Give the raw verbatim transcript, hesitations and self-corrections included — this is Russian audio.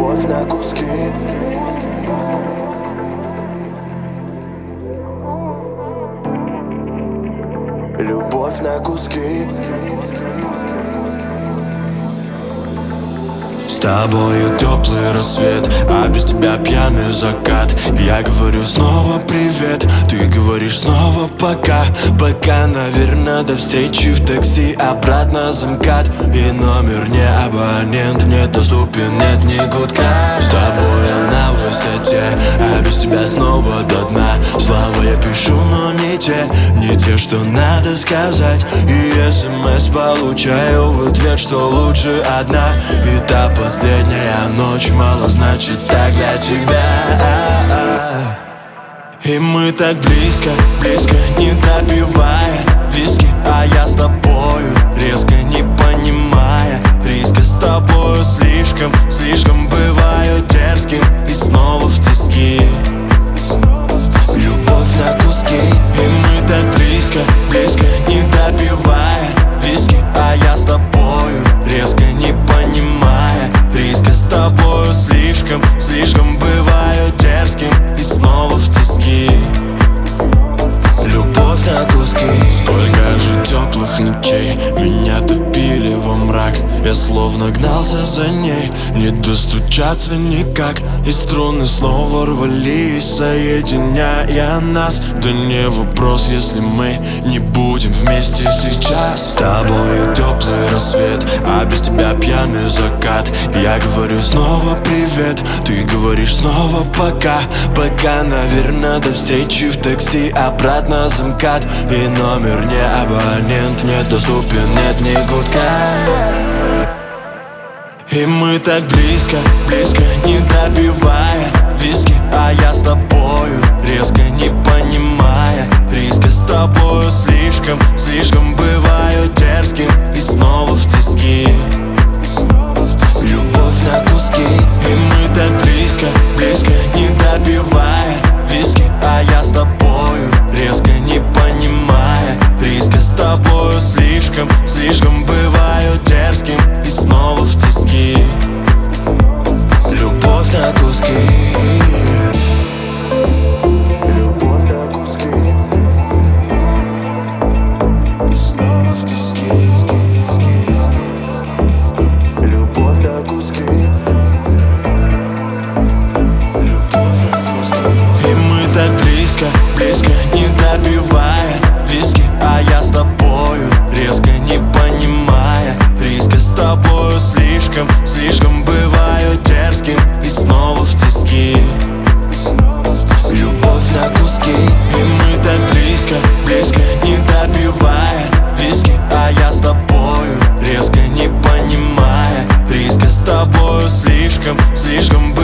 Любовь на куски. Любовь на куски. С тобою теплый рассвет, а без тебя пьяный закат. Я говорю снова привет, ты говоришь снова пока. Пока, наверное, до встречи в такси, обратно замкат. И номер не абонент, недоступен, нет ни гудка. С тобой я на высоте, а без тебя снова до дна. Слова я пишу, но не те, не те, что надо сказать. И смс получаю в ответ, что лучше одна. И та последняя ночь мало значит так для тебя. И мы так близко, близко, не допивая виски, а я с тобою, резко не понимая риска. С тобою слишком, слишком бываю дерзким и снова в тиски. Любовь на куски. И мы так близко, близко, не допивая виски, а я с тобою, резко не понимая риска. С тобою слишком, слишком бываю дерзким и снова в тиски. Любовь на куски. Сколько же теплых ночей меня топили во мрак. Я словно гнался за ней, не достучаться никак. И струны снова рвались, соединяя нас. Да не вопрос, если мы не будем вместе сейчас. С тобою теплый рассвет, а без тебя пьяный закат. Я говорю снова привет, ты говоришь снова пока. Пока, наверное, до встречи в такси, обратно замкат. И номер не абонент, недоступен, нет ни гудка. И мы так близко, близко, не допивая виски, а я с тобою, резко не понимая риска. С тобою слишком, слишком бываю дерзким и снова в тиски. Любовь на куски. И мы так близко, близко, не допивая виски, а я с тобою, резко не понимая риска. С тобою слишком, слишком бываю дерзким и снова в тиски. Любовь на куски. Любовь на куски. И снова в тиски. Любовь на куски. Любовь на куски. И мы так близко, близко, не допивая виски, а я с тобою, резко не понимая риска. С тобою слишком, слишком бываю дерзким и снова в тиски. Любовь на куски. И мы так близко, близко, не допивая виски, а я с тобою, резко не понимая риска. С тобою слишком, слишком